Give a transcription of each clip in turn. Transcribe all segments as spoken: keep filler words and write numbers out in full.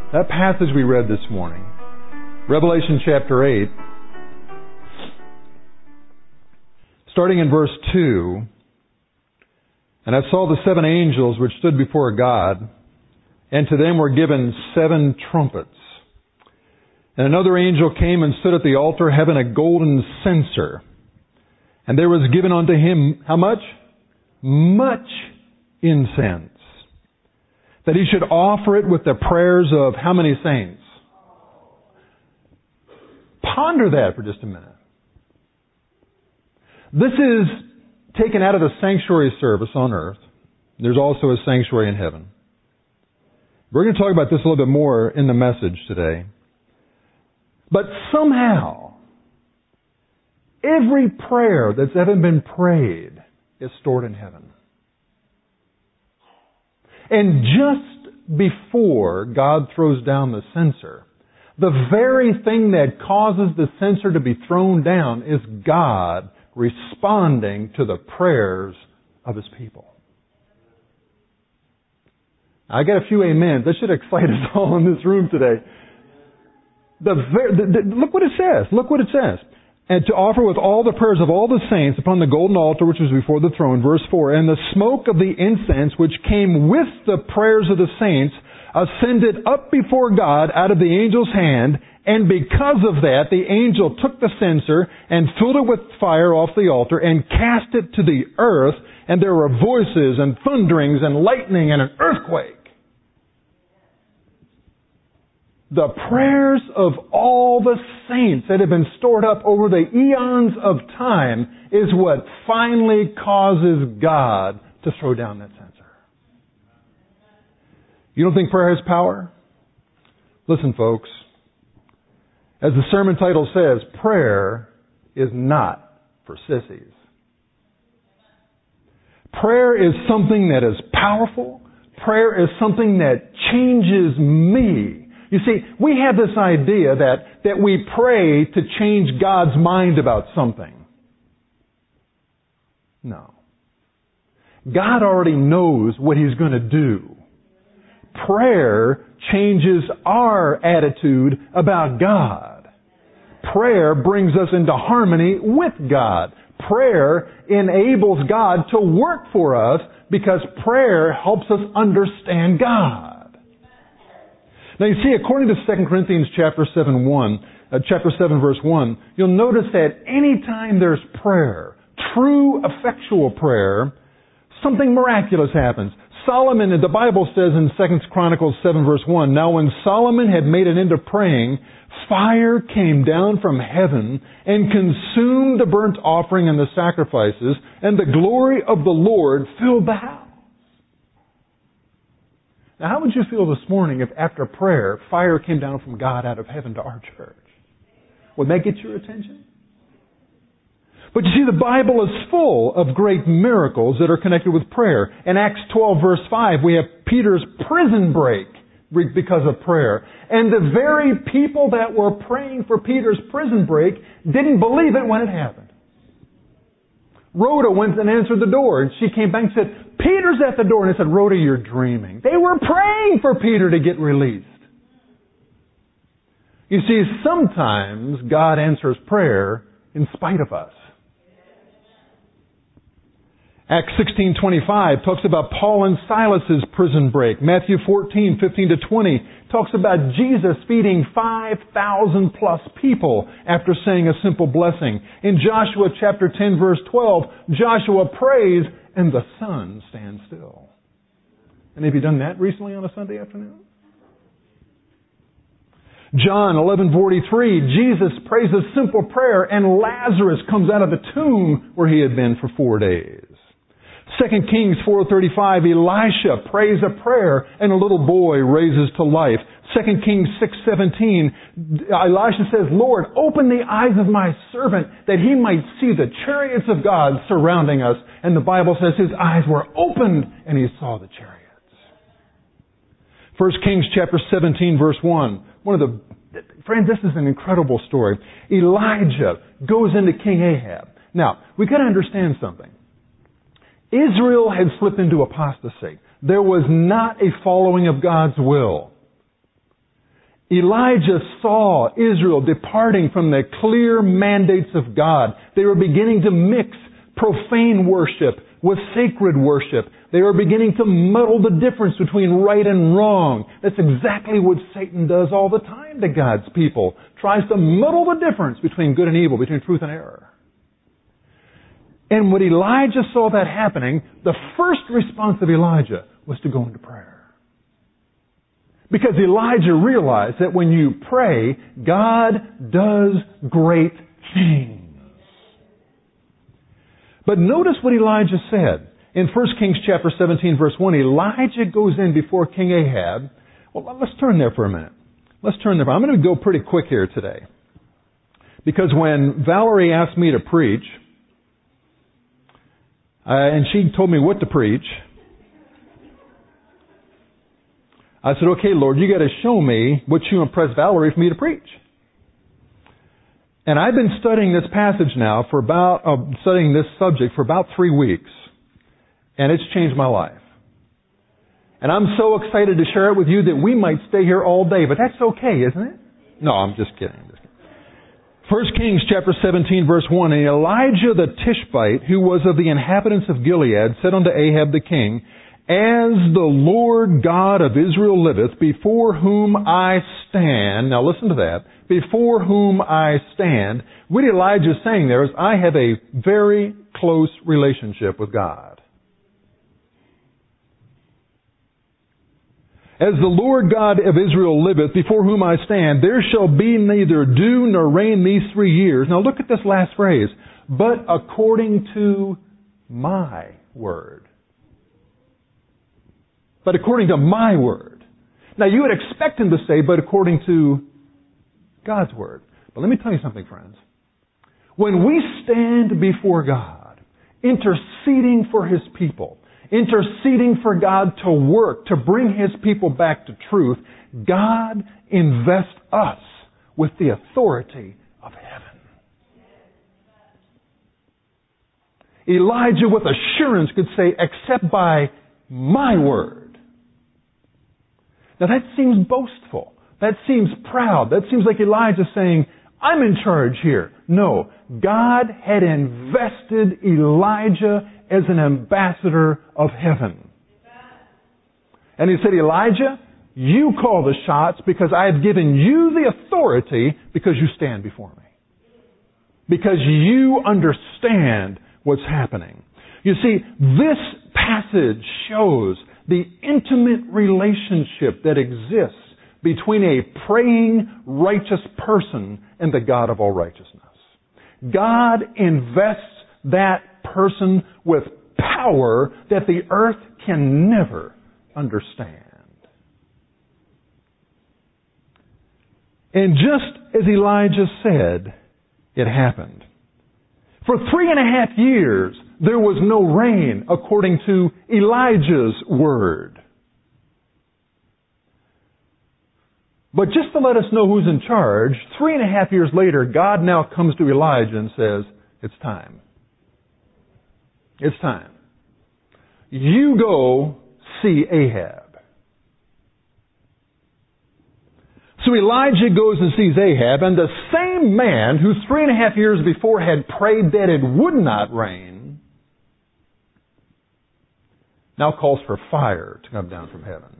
That passage we read this morning, Revelation chapter eight, starting in verse two, and I saw the seven angels which stood before God, and to them were given seven trumpets. And another angel came and stood at the altar, having a golden censer. And there was given unto him, how much? Much incense. That he should offer it with the prayers of how many saints? Ponder that for just a minute. This is taken out of the sanctuary service on earth. There's also a sanctuary in heaven. We're going to talk about this a little bit more in the message today. But somehow, every prayer that's ever been prayed is stored in heaven. And just before God throws down the censer, the very thing that causes the censer to be thrown down is God responding to the prayers of His people. I got a few amens. That should excite us all in this room today. The, the, the look what it says. Look what it says. And to offer with all the prayers of all the saints upon the golden altar which was before the throne, verse four, and the smoke of the incense which came with the prayers of the saints ascended up before God out of the angel's hand, and because of that the angel took the censer and filled it with fire off the altar and cast it to the earth, and there were voices and thunderings and lightning and an earthquake. The prayers of all the saints that have been stored up over the eons of time is what finally causes God to throw down that censer. You don't think prayer has power? Listen, folks. As the sermon title says, prayer is not for sissies. Prayer is something that is powerful. Prayer is something that changes me. You see, we have this idea that, that we pray to change God's mind about something. No. God already knows what He's going to do. Prayer changes our attitude about God. Prayer brings us into harmony with God. Prayer enables God to work for us because prayer helps us understand God. Now you see, according to Second Corinthians chapter seven, one, uh, chapter seven, verse one, you'll notice that any time there's prayer, true effectual prayer, something miraculous happens. Solomon, the Bible says in Second Chronicles seven, verse one, now when Solomon had made an end of praying, fire came down from heaven and consumed the burnt offering and the sacrifices, and the glory of the Lord filled the house. Now, how would you feel this morning if after prayer, fire came down from God out of heaven to our church? Would that get your attention? But you see, the Bible is full of great miracles that are connected with prayer. In Acts twelve, verse five, we have Peter's prison break because of prayer. And the very people that were praying for Peter's prison break didn't believe it when it happened. Rhoda went and answered the door, and she came back and said, Peter's at the door. And I said, Rhoda, you're dreaming. They were praying for Peter to get released. You see, sometimes God answers prayer in spite of us. Acts sixteen twenty-five talks about Paul and Silas's prison break. Matthew fourteen fifteen to twenty talks about Jesus feeding five thousand plus people after saying a simple blessing. In Joshua chapter ten verse twelve, Joshua prays and the sun stands still. And have you done that recently on a Sunday afternoon? John eleven forty-three, Jesus prays a simple prayer and Lazarus comes out of the tomb where he had been for four days. Second Kings four thirty-five, Elisha prays a prayer and a little boy raises to life. Second Kings six seventeen, Elisha says, Lord, open the eyes of my servant that he might see the chariots of God surrounding us. And the Bible says his eyes were opened and he saw the chariots. First Kings chapter seventeen verse one, one of the, friends, this is an incredible story. Elijah goes into King Ahab. Now, we got to understand something. Israel had slipped into apostasy. There was not a following of God's will. Elijah saw Israel departing from the clear mandates of God. They were beginning to mix profane worship with sacred worship. They were beginning to muddle the difference between right and wrong. That's exactly what Satan does all the time to God's people. Tries to muddle the difference between good and evil, between truth and error. And when Elijah saw that happening, the first response of Elijah was to go into prayer. Because Elijah realized that when you pray, God does great things. But notice what Elijah said. In First Kings chapter seventeen, verse one, Elijah goes in before King Ahab. Well, let's turn there for a minute. Let's turn there. I'm going to go pretty quick here today. Because when Valerie asked me to preach, uh, and she told me what to preach, I said, okay, Lord, you got to show me what you impressed Valerie for me to preach. And I've been studying this passage now for about, uh, studying this subject for about three weeks. And it's changed my life. And I'm so excited to share it with you that we might stay here all day, but that's okay, isn't it? No, I'm just kidding. I'm just kidding. First Kings chapter seventeen, verse one, and Elijah the Tishbite, who was of the inhabitants of Gilead, said unto Ahab the king, as the Lord God of Israel liveth, before whom I stand, now listen to that, before whom I stand, what Elijah is saying there is, I have a very close relationship with God. As the Lord God of Israel liveth, before whom I stand, there shall be neither dew nor rain these three years. Now look at this last phrase. But according to my word. But according to my word. Now you would expect him to say, but according to God's word. But let me tell you something, friends. When we stand before God, interceding for His people, interceding for God to work, to bring His people back to truth, God invests us with the authority of heaven. Elijah with assurance could say, except by my word. Now that seems boastful. That seems proud. That seems like Elijah saying, I'm in charge here. No, God had invested Elijah as an ambassador of heaven. And He said, Elijah, you call the shots because I have given you the authority because you stand before me. Because you understand what's happening. You see, this passage shows the intimate relationship that exists between a praying, righteous person and the God of all righteousness. God invests that person with power that the earth can never understand. And just as Elijah said, it happened. For three and a half years, there was no rain according to Elijah's word. But just to let us know who's in charge, three and a half years later, God now comes to Elijah and says, it's time. It's time. You go see Ahab. So Elijah goes and sees Ahab, and the same man who three and a half years before had prayed that it would not rain, now calls for fire to come down from heaven.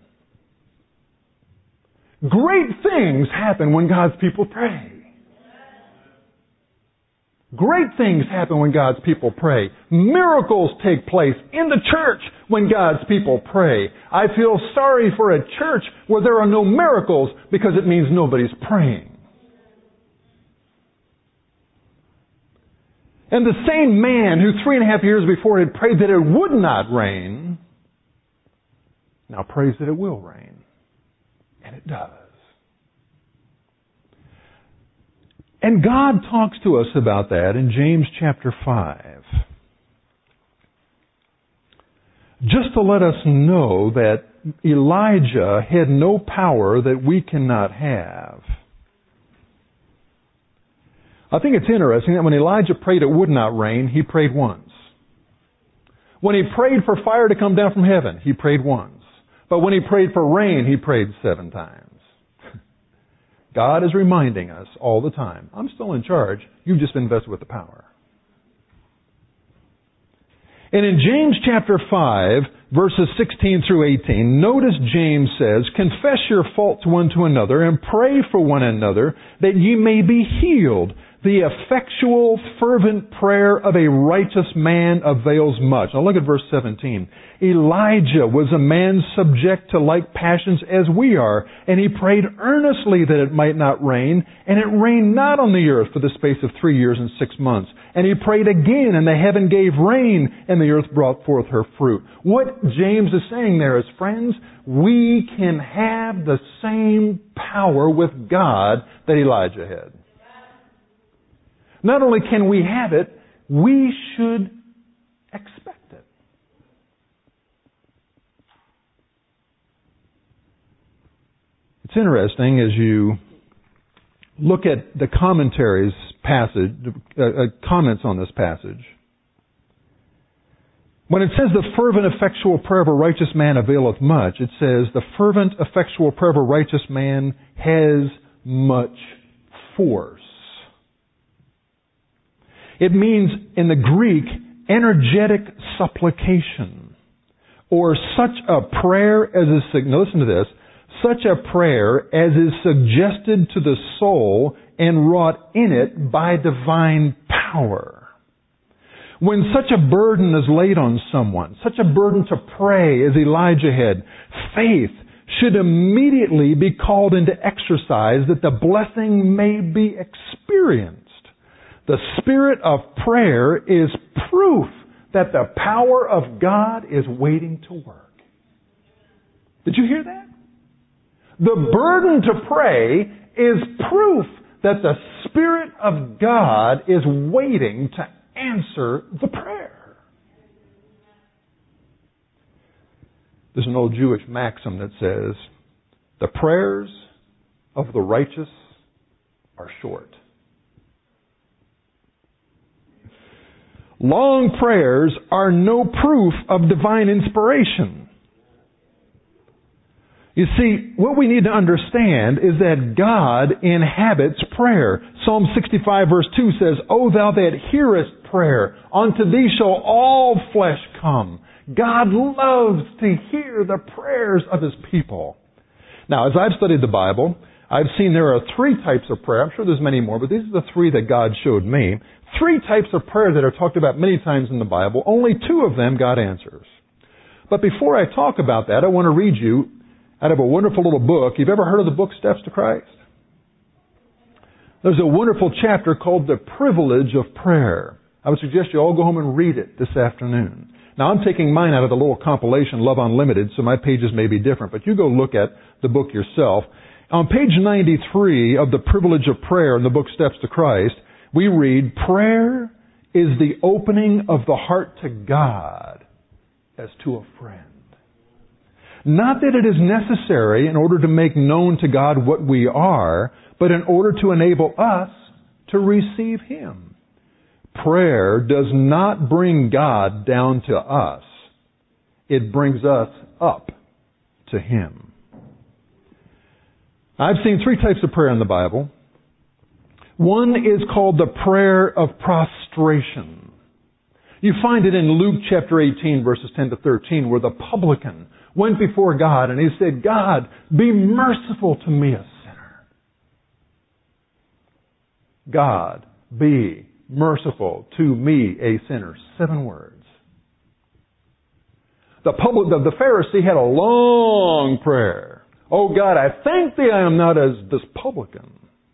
Great things happen when God's people pray. Great things happen when God's people pray. Miracles take place in the church when God's people pray. I feel sorry for a church where there are no miracles because it means nobody's praying. And the same man who three and a half years before had prayed that it would not rain, now prays that it will rain. And it does. And God talks to us about that in James chapter five. Just to let us know that Elijah had no power that we cannot have. I think it's interesting that when Elijah prayed it would not rain, he prayed once. When he prayed for fire to come down from heaven, he prayed once. But when he prayed for rain, he prayed seven times. God is reminding us all the time, I'm still in charge. You've just been invested with the power. And in James chapter five, verses sixteen through eighteen, notice James says, confess your faults one to another and pray for one another that ye may be healed. The effectual, fervent prayer of a righteous man avails much. Now look at verse seventeen. Elijah was a man subject to like passions as we are, and he prayed earnestly that it might not rain, and it rained not on the earth for the space of three years and six months. And he prayed again, and the heaven gave rain, and the earth brought forth her fruit. What James is saying there is, friends, we can have the same power with God that Elijah had. Not only can we have it, we should expect it. It's interesting as you look at the commentaries passage, uh, uh, comments on this passage. When it says the fervent, effectual prayer of a righteous man availeth much, it says the fervent, effectual prayer of a righteous man has much force. It means, in the Greek, energetic supplication. Or such a prayer as is, now listen to this, such a prayer as is suggested to the soul and wrought in it by divine power. When such a burden is laid on someone, such a burden to pray as Elijah had, faith should immediately be called into exercise that the blessing may be experienced. The spirit of prayer is proof that the power of God is waiting to work. Did you hear that? The burden to pray is proof that the Spirit of God is waiting to answer the prayer. There's an old Jewish maxim that says, the prayers of the righteous are short. Long prayers are no proof of divine inspiration. You see, what we need to understand is that God inhabits prayer. Psalm sixty-five verse two says, O thou that hearest prayer, unto thee shall all flesh come. God loves to hear the prayers of His people. Now, as I've studied the Bible, I've seen there are three types of prayer. I'm sure there's many more, but these are the three that God showed me. Three types of prayer that are talked about many times in the Bible. Only two of them God answers. But before I talk about that, I want to read you out of a wonderful little book. You've ever heard of the book Steps to Christ? There's a wonderful chapter called The Privilege of Prayer. I would suggest you all go home and read it this afternoon. Now, I'm taking mine out of the little compilation, Love Unlimited, so my pages may be different, but you go look at the book yourself. On page ninety-three of The Privilege of Prayer in the book Steps to Christ, we read, prayer is the opening of the heart to God as to a friend. Not that it is necessary in order to make known to God what we are, but in order to enable us to receive Him. Prayer does not bring God down to us. It brings us up to Him. I've seen three types of prayer in the Bible. One is called the prayer of prostration. You find it in Luke chapter eighteen, verses ten to thirteen, where the publican went before God and he said, God, be merciful to me, a sinner. God, be merciful to me, a sinner. Seven words. The, public, the, the Pharisee had a long prayer. Oh God, I thank Thee I am not as this publican.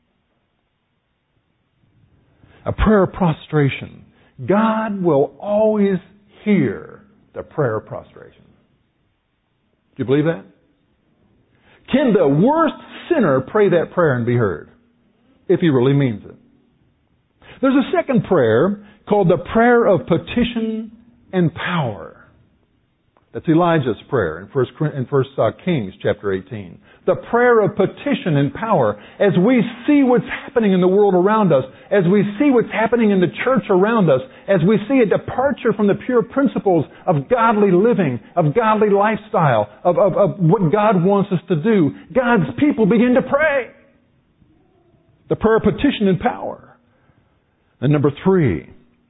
A prayer of prostration. God will always hear the prayer of prostration. Do you believe that? Can the worst sinner pray that prayer and be heard? If he really means it. There's a second prayer called the prayer of petition and power. That's Elijah's prayer in First, in First uh, Kings chapter eighteen. The prayer of petition and power. As we see what's happening in the world around us, as we see what's happening in the church around us, as we see a departure from the pure principles of godly living, of godly lifestyle, of, of, of what God wants us to do, God's people begin to pray. The prayer of petition and power. And number three,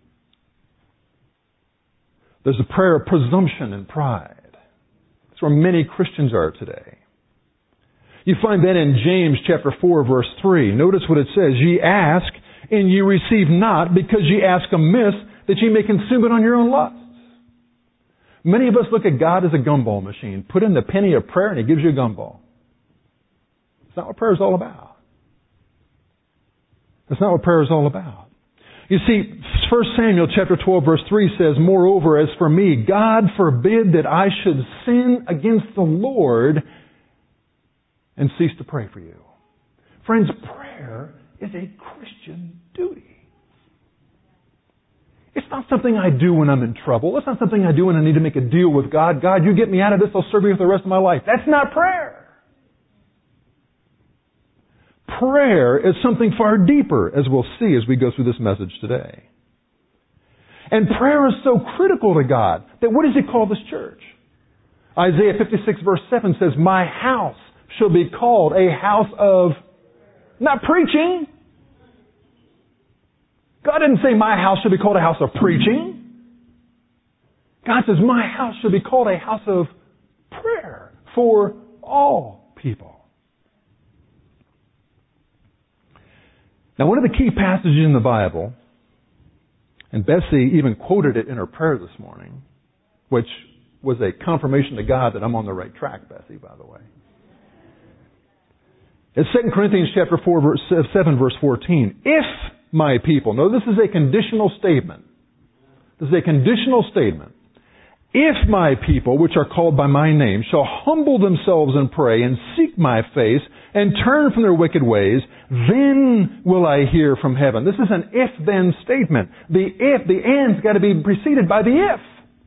there's a prayer of presumption and pride. That's where many Christians are today. You find that in James chapter four, verse three. Notice what it says. Ye ask, and ye receive not, because ye ask amiss, that ye may consume it on your own lusts. Many of us look at God as a gumball machine. Put in the penny of prayer and He gives you a gumball. That's not what prayer is all about. That's not what prayer is all about. You see, First Samuel chapter twelve, verse three says, Moreover, as for me, God forbid that I should sin against the Lord and cease to pray for you. Friends, prayer is a Christian duty. It's not something I do when I'm in trouble. It's not something I do when I need to make a deal with God. God, you get me out of this, I'll serve you for the rest of my life. That's not prayer. Prayer is something far deeper, as we'll see as we go through this message today. And prayer is so critical to God that what does He call this church? Isaiah fifty-six verse seven says, My house shall be called a house of, not preaching. God didn't say my house should be called a house of preaching. God says my house should be called a house of prayer for all people. Now, one of the key passages in the Bible, and Bessie even quoted it in her prayer this morning, which was a confirmation to God that I'm on the right track, Bessie, by the way. It's Second Corinthians chapter four, verse seven, verse fourteen. If my people, no, this is a conditional statement. This is a conditional statement. If my people, which are called by my name, shall humble themselves and pray and seek my face and turn from their wicked ways, then will I hear from heaven. This is an if-then statement. The if, the and's got to be preceded by the if.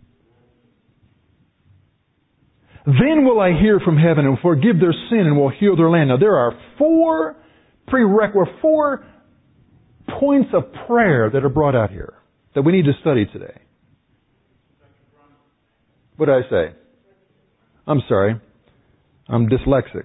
Then will I hear from heaven and forgive their sin and will heal their land. Now there are four prerequisites, four points of prayer that are brought out here that we need to study today. What did I say? I'm sorry. I'm dyslexic.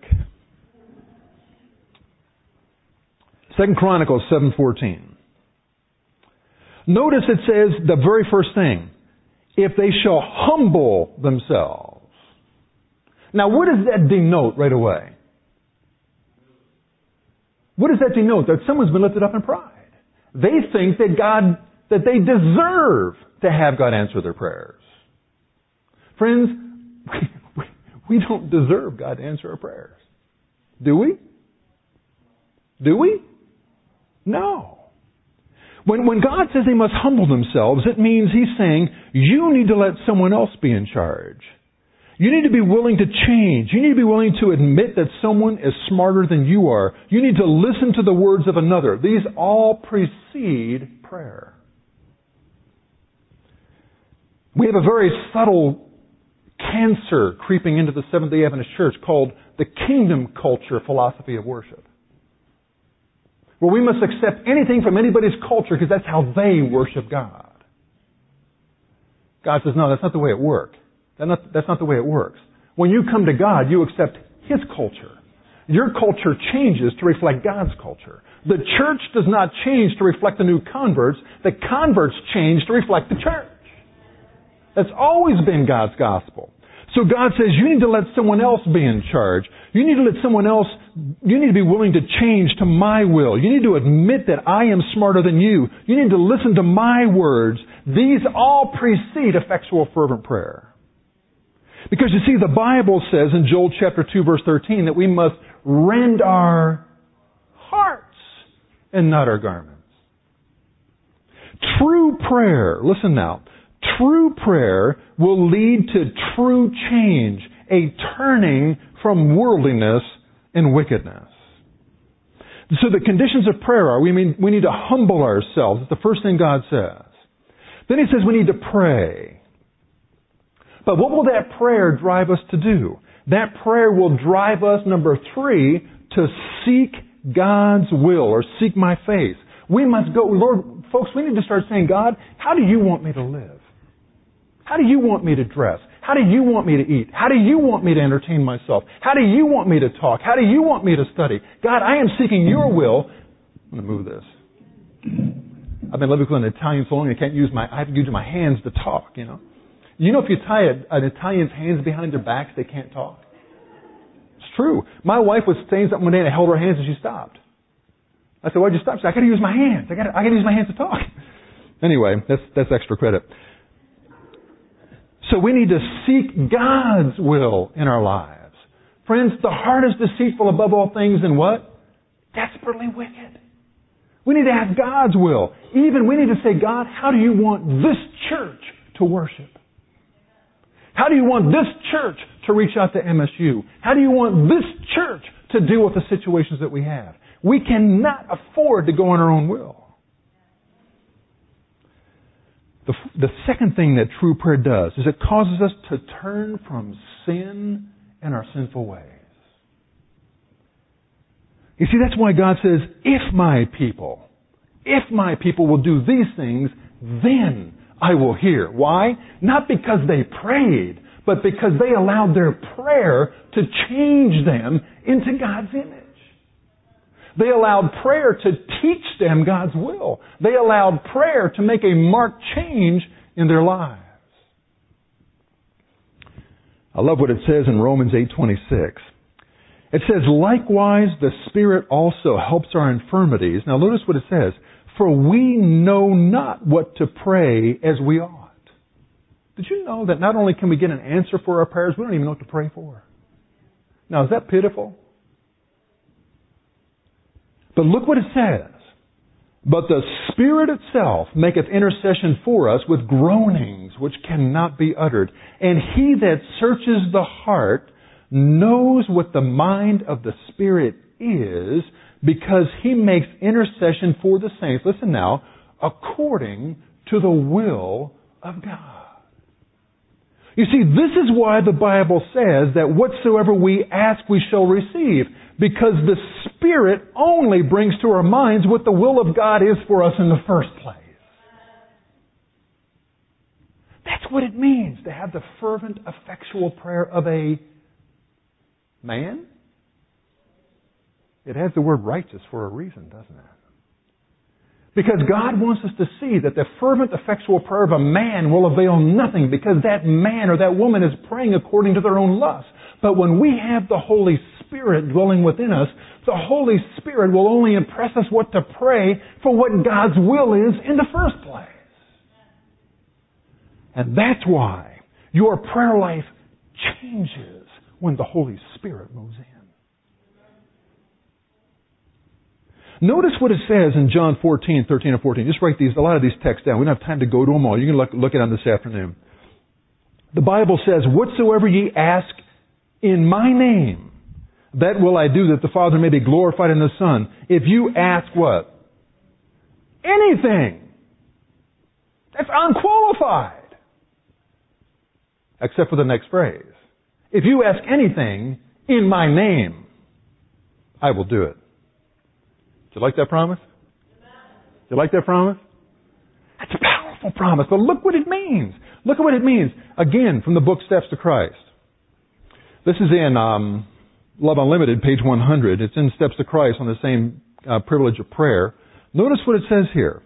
Second Chronicles seven fourteen. Notice it says the very first thing, if they shall humble themselves. Now what does that denote right away? What does that denote? That someone's been lifted up in pride. They think that God, that they deserve to have God answer their prayers. Friends, we, we don't deserve God to answer our prayers. Do we? Do we? No. When, when God says they must humble themselves, it means He's saying, you need to let someone else be in charge. You need to be willing to change. You need to be willing to admit that someone is smarter than you are. You need to listen to the words of another. These all precede prayer. We have a very subtle cancer creeping into the Seventh-day Adventist Church called the kingdom culture philosophy of worship. Where we must accept anything from anybody's culture because that's how they worship God. God says, no, that's not the way it works. That's not, that's not the way it works. When you come to God, you accept His culture. Your culture changes to reflect God's culture. The church does not change to reflect the new converts. The converts change to reflect the church. That's always been God's gospel. So God says you need to let someone else be in charge. You need to let someone else, you need to be willing to change to my will. You need to admit that I am smarter than you. You need to listen to my words. These all precede effectual fervent prayer. Because you see, the Bible says in Joel chapter two verse thirteen that we must rend our hearts and not our garments. True prayer, listen now, true prayer will lead to true change, a turning from worldliness and wickedness. So the conditions of prayer are, we mean we need to humble ourselves. It's the first thing God says. Then He says we need to pray. But what will that prayer drive us to do? That prayer will drive us, number three, to seek God's will or seek my face. We must go, Lord, folks, we need to start saying, God, how do you want me to live? How do you want me to dress? How do you want me to eat? How do you want me to entertain myself? How do you want me to talk? How do you want me to study? God, I am seeking your will. I'm going to move this. I've been living with an Italian so long I can't use my, I have to use my hands to talk, you know. You know if you tie a, an Italian's hands behind their backs, they can't talk. It's true. My wife was saying something one day and I held her hands and she stopped. I said, why'd you stop? She said, I got to use my hands. I got I got to use my hands to talk. Anyway, that's that's extra credit. So we need to seek God's will in our lives. Friends, the heart is deceitful above all things and what? Desperately wicked. We need to have God's will. Even we need to say, God, how do you want this church to worship? How do you want this church to reach out to M S U? How do you want this church to deal with the situations that we have? We cannot afford to go on our own will. The, the second thing that true prayer does is it causes us to turn from sin and our sinful ways. You see, that's why God says, if my people, if my people will do these things, then I will hear. Why? Not because they prayed, but because they allowed their prayer to change them into God's image. They allowed prayer to teach them God's will. They allowed prayer to make a marked change in their lives. I love what it says in Romans eight twenty-six. It says, likewise, the Spirit also helps our infirmities. Now notice what it says. For we know not what to pray as we ought. Did you know that not only can we get an answer for our prayers, we don't even know what to pray for? Now, is that pitiful? But look what it says. But the Spirit itself maketh intercession for us with groanings which cannot be uttered. And He that searches the heart knows what the mind of the Spirit is, because He makes intercession for the saints, listen now, according to the will of God. You see, this is why the Bible says that whatsoever we ask we shall receive, because the Spirit only brings to our minds what the will of God is for us in the first place. That's what it means to have the fervent, effectual prayer of a man. It has the word righteous for a reason, doesn't it? Because God wants us to see that the fervent, effectual prayer of a man will avail nothing, because that man or that woman is praying according to their own lust. But when we have the Holy Spirit dwelling within us, the Holy Spirit will only impress us what to pray for what God's will is in the first place. And that's why your prayer life changes when the Holy Spirit moves in. Notice what it says in John fourteen, thirteen and fourteen. Just write these, a lot of these texts down. We don't have time to go to them all. You can look, look at them this afternoon. The Bible says, whatsoever ye ask in my name, that will I do, that the Father may be glorified in the Son. If you ask what? Anything. That's unqualified. Except for the next phrase. If you ask anything in my name, I will do it. Do you like that promise? Do you like that promise? That's a powerful promise. But look what it means. Look at what it means. Again, from the book Steps to Christ. This is in um, Love Unlimited, page one hundred. It's in Steps to Christ on the same uh, privilege of prayer. Notice what it says here.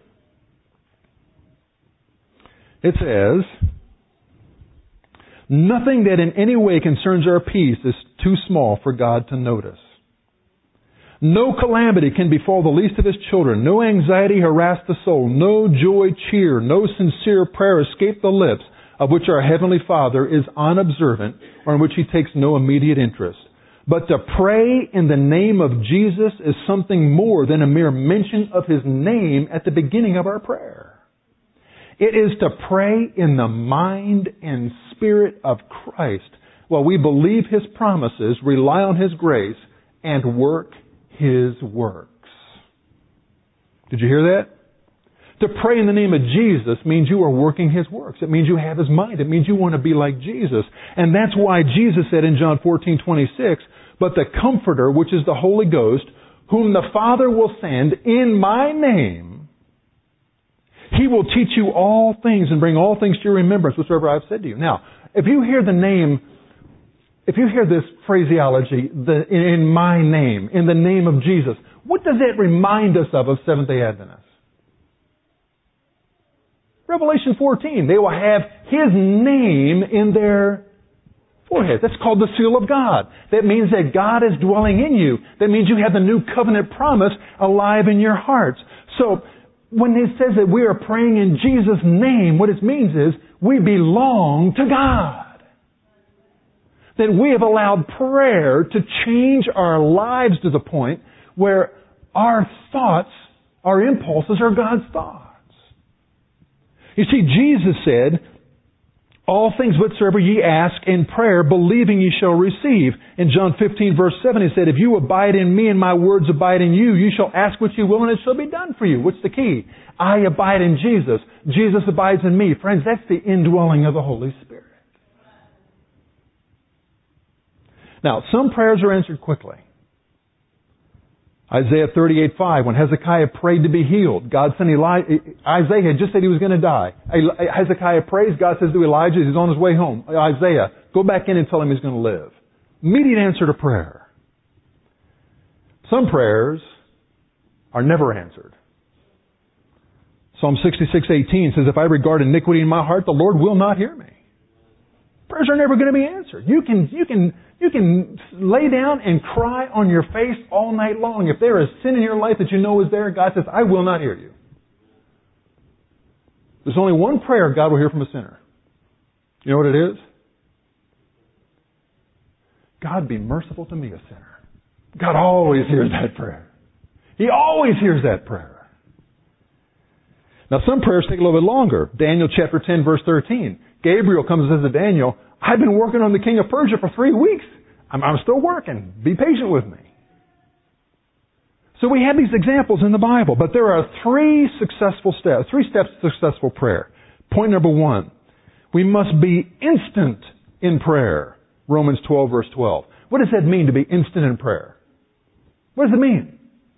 It says, nothing that in any way concerns our peace is too small for God to notice. No calamity can befall the least of His children. No anxiety harass the soul. No joy cheer. No sincere prayer escape the lips of which our Heavenly Father is unobservant, or in which He takes no immediate interest. But to pray in the name of Jesus is something more than a mere mention of His name at the beginning of our prayer. It is to pray in the mind and spirit of Christ, while we believe His promises, rely on His grace, and work His works. Did you hear that? To pray in the name of Jesus means you are working His works. It means you have His mind. It means you want to be like Jesus. And that's why Jesus said in John fourteen twenty-six, but the Comforter, which is the Holy Ghost, whom the Father will send in my name, He will teach you all things and bring all things to your remembrance, whatsoever I have said to you. Now, if you hear the name, if you hear this phraseology, the, in my name, in the name of Jesus, what does it remind us of of Seventh-day Adventists? Revelation fourteen, they will have His name in their forehead. That's called the seal of God. That means that God is dwelling in you. That means you have the new covenant promise alive in your hearts. So, when it says that we are praying in Jesus' name, what it means is we belong to God. That we have allowed prayer to change our lives to the point where our thoughts, our impulses are God's thoughts. You see, Jesus said, all things whatsoever ye ask in prayer, believing ye shall receive. In John fifteen, verse seven, He said, if you abide in me and my words abide in you, you shall ask what you will and it shall be done for you. What's the key? I abide in Jesus. Jesus abides in me. Friends, that's the indwelling of the Holy Spirit. Now, some prayers are answered quickly. Isaiah thirty-eight five, when Hezekiah prayed to be healed, God sent Elijah. Isaiah had just said he was going to die. Hezekiah prays, God says to Elijah, he's on his way home. Isaiah, go back in and tell him he's going to live. Immediate answer to prayer. Some prayers are never answered. Psalm sixty-six eighteen says, if I regard iniquity in my heart, the Lord will not hear me. Prayers are never going to be answered. You can, you can, you can lay down and cry on your face all night long. If there is sin in your life that you know is there, God says, I will not hear you. There's only one prayer God will hear from a sinner. You know what it is? God, be merciful to me, a sinner. God always hears that prayer. He always hears that prayer. Now, some prayers take a little bit longer. Daniel chapter ten, verse thirteen. Gabriel comes and says to Daniel, I've been working on the king of Persia for three weeks. I'm, I'm still working. Be patient with me. So we have these examples in the Bible, but there are three successful steps, three steps to successful prayer. Point number one, we must be instant in prayer. Romans twelve, verse twelve. What does that mean to be instant in prayer? What does it mean?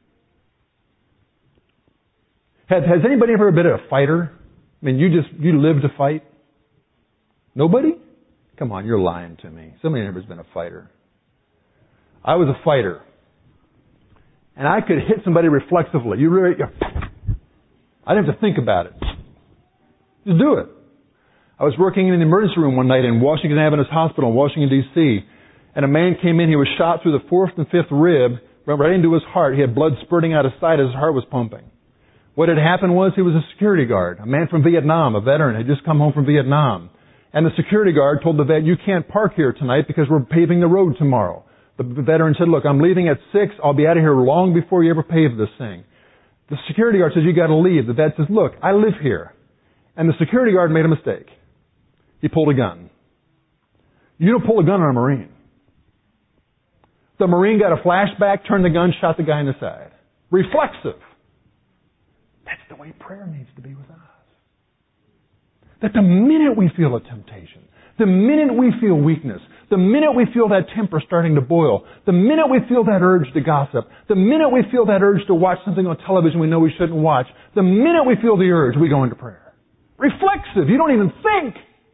Has, has anybody ever been a fighter? I mean, you just, you live to fight? Nobody? Come on, you're lying to me. Somebody never has been a fighter. I was a fighter. And I could hit somebody reflexively. You really, I didn't have to think about it. Just do it. I was working in the emergency room one night in Washington Adventist Hospital in Washington, D C And a man came in, he was shot through the fourth and fifth rib, right into his heart. He had blood spurting out his side as his heart was pumping. What had happened was he was a security guard, a man from Vietnam, a veteran, had just come home from Vietnam. And the security guard told the vet, you can't park here tonight because we're paving the road tomorrow. The veteran said, look, I'm leaving at six. I'll be out of here long before you ever pave this thing. The security guard says, you got to leave. The vet says, look, I live here. And the security guard made a mistake. He pulled a gun. You don't pull a gun on a Marine. The Marine got a flashback, turned the gun, shot the guy in the side. Reflexive. That's the way prayer needs to be with us. That the minute we feel a temptation, the minute we feel weakness, the minute we feel that temper starting to boil, the minute we feel that urge to gossip, the minute we feel that urge to watch something on television we know we shouldn't watch, the minute we feel the urge, we go into prayer. Reflexive. You don't even think.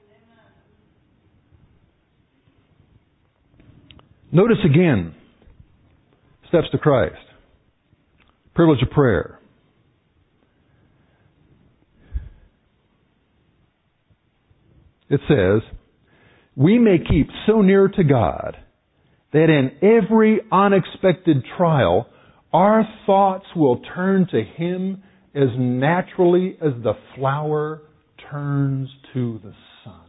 Notice again, steps to Christ. Privilege of prayer. It says, we may keep so near to God that in every unexpected trial, our thoughts will turn to Him as naturally as the flower turns to the sun.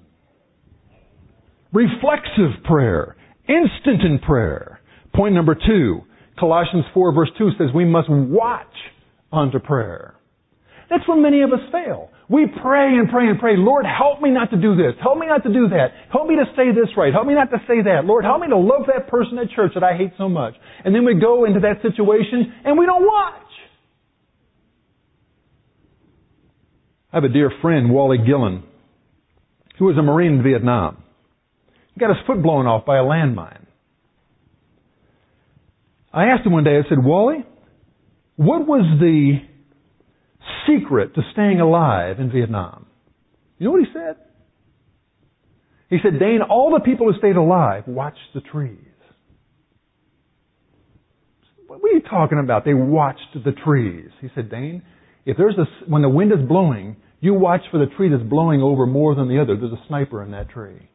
Reflexive prayer. Instant in prayer. Point number two, Colossians four verse two says we must watch unto prayer. That's when many of us fail. We pray and pray and pray, Lord, help me not to do this. Help me not to do that. Help me to say this right. Help me not to say that. Lord, help me to love that person at church that I hate so much. And then we go into that situation and we don't watch. I have a dear friend, Wally Gillen, who was a Marine in Vietnam. He got his foot blown off by a landmine. I asked him one day, I said, Wally, what was the secret to staying alive in Vietnam? You know what he said? He said, Dane, all the people who stayed alive watched the trees. What are you talking about? They watched the trees. He said, Dane, if there's a, when the wind is blowing, you watch for the tree that's blowing over more than the other. There's a sniper in that tree.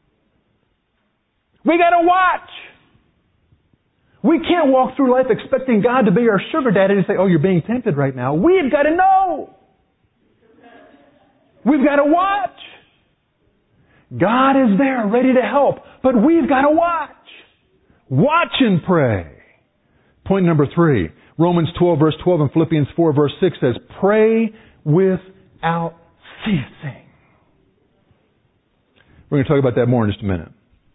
We gotta watch! We can't walk through life expecting God to be our sugar daddy and say, oh, you're being tempted right now. We've got to know. We've got to watch. God is there ready to help, but we've got to watch. Watch and pray. Point number three. Romans twelve verse twelve and Philippians four verse six says, pray without ceasing. We're going to talk about that more in just a minute.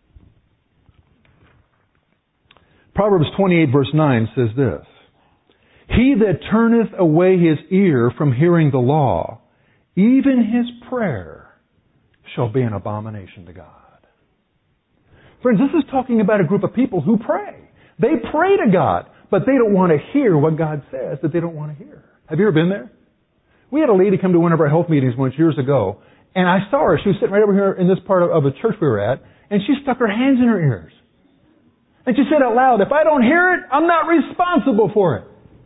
Proverbs twenty-eight verse nine says this, he that turneth away his ear from hearing the law, even his prayer shall be an abomination to God. Friends, this is talking about a group of people who pray. They pray to God, but they don't want to hear what God says that they don't want to hear. Have you ever been there? We had a lady come to one of our health meetings once years ago, and I saw her. She was sitting right over here in this part of, of the church we were at, and she stuck her hands in her ears. And she said out loud, if I don't hear it, I'm not responsible for it.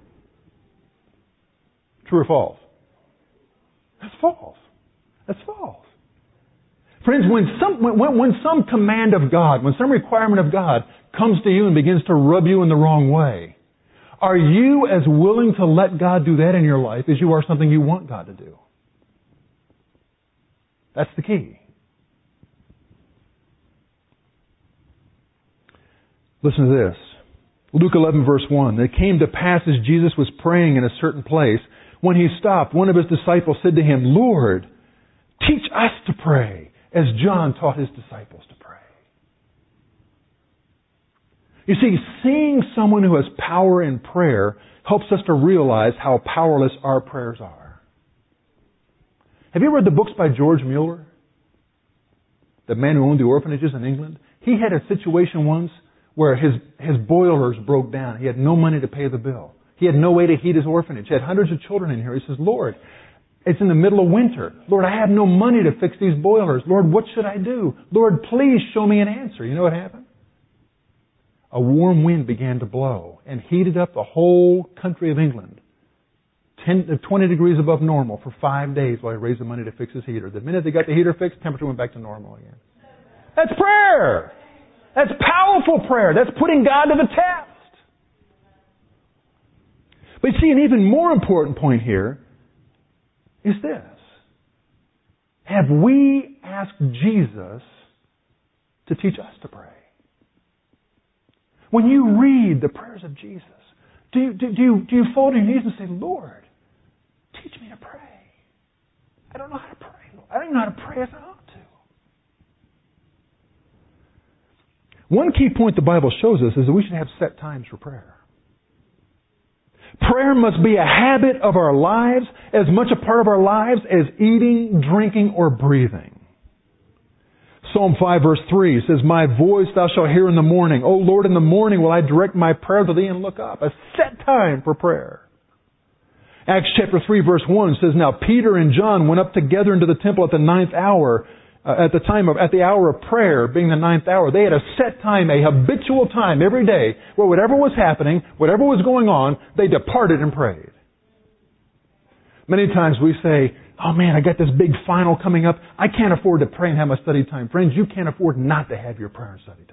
True or false? That's false. That's false. Friends, when some, when, when some command of God, when some requirement of God comes to you and begins to rub you in the wrong way, are you as willing to let God do that in your life as you are something you want God to do? That's the key. Listen to this. Luke eleven verse one. It came to pass as Jesus was praying in a certain place, when he stopped, one of his disciples said to him, Lord, teach us to pray, as John taught his disciples to pray. You see, seeing someone who has power in prayer helps us to realize how powerless our prayers are. Have you read the books by George Mueller? The man who owned the orphanages in England? He had a situation once where his, his boilers broke down. He had no money to pay the bill. He had no way to heat his orphanage. He had hundreds of children in here. He says, Lord, it's in the middle of winter. Lord, I have no money to fix these boilers. Lord, what should I do? Lord, please show me an answer. You know what happened? A warm wind began to blow and heated up the whole country of England. ten, twenty degrees above normal for five days while he raised the money to fix his heater. The minute they got the heater fixed, temperature went back to normal again. That's prayer! That's powerful prayer. That's putting God to the test. But you see, an even more important point here is this. Have we asked Jesus to teach us to pray? When you read the prayers of Jesus, do you, do, do you, do you fall to your knees and say, Lord, teach me to pray? I don't know how to pray. I don't even know how to pray as I ought to. One key point the Bible shows us is that we should have set times for prayer. Prayer must be a habit of our lives, as much a part of our lives as eating, drinking, or breathing. Psalm five verse three says, my voice thou shalt hear in the morning. O Lord, in the morning will I direct my prayer to thee and look up. A set time for prayer. Acts chapter three verse one says, now Peter and John went up together into the temple at the ninth hour, uh, at the time of, at the hour of prayer, being the ninth hour. They had a set time, a habitual time every day, where whatever was happening, whatever was going on, they departed and prayed. Many times we say, oh man, I got this big final coming up. I can't afford to pray and have my study time. Friends, you can't afford not to have your prayer and study time.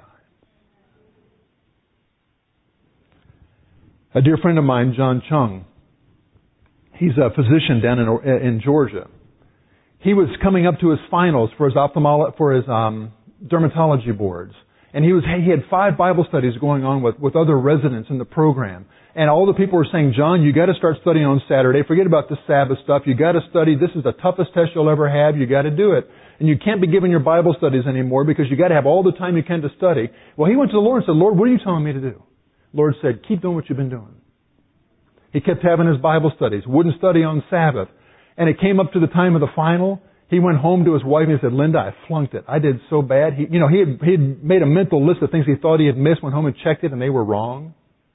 A dear friend of mine, John Chung, he's a physician down in, in Georgia. He was coming up to his finals for his ophthalmolo- for his um, dermatology boards. And he was he had five Bible studies going on with, with other residents in the program. And all the people were saying, John, you got to start studying on Saturday. Forget about the Sabbath stuff. You got to study. This is the toughest test you'll ever have. You got to do it. And you can't be giving your Bible studies anymore because you got to have all the time you can to study. Well, he went to the Lord and said, Lord, what are you telling me to do? The Lord said, keep doing what you've been doing. He kept having his Bible studies, wouldn't study on Sabbath. And it came up to the time of the final. He went home to his wife and he said, Linda, I flunked it. I did so bad. He, you know, he had, he had made a mental list of things he thought he had missed, went home and checked it, and they were wrong.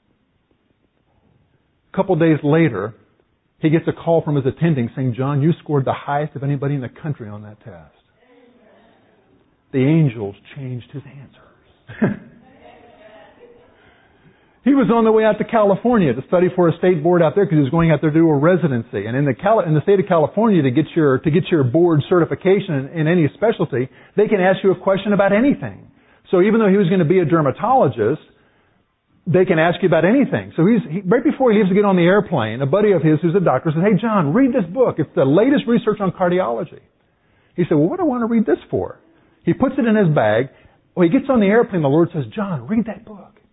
A couple days later, he gets a call from his attending saying, John, you scored the highest of anybody in the country on that test. the angels changed his answers. He was on the way out to California to study for a state board out there because he was going out there to do a residency. And in the Cali- in the state of California, to get your to get your board certification in, in any specialty, they can ask you a question about anything. So even though he was going to be a dermatologist, they can ask you about anything. So he's he, right before he leaves to get on the airplane, a buddy of his who's a doctor says, "Hey John, read this book. It's the latest research on cardiology." He said, "Well, what do I want to read this for?" He puts it in his bag. Well, he gets on the airplane. The Lord says, "John, read that book."